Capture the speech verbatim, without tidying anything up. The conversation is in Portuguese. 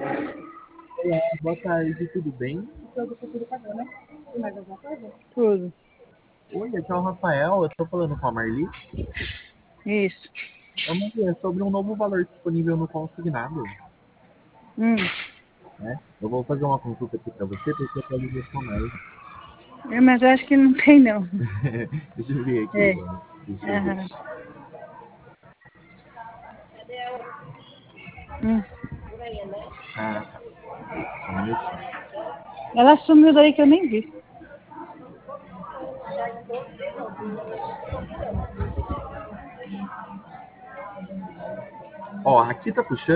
Olá, boa tarde, tudo bem? Tudo, tudo pagando, né? Tem mais alguma coisa? Tudo. Oi, aqui é o Rafael, eu tô falando com a Marli. Isso. É uma é sobre um novo valor disponível no consignado, Hum. né? Eu vou fazer uma consulta aqui pra você, porque atualizou sua mais. É, mas eu acho que não tem, não. Deixa eu ver aqui, É. então. Deixa eu ver. Aham. Hum. Ah, tá. Só um minutinho. Ela sumiu daí que eu nem vi. Ó, aqui tá puxando.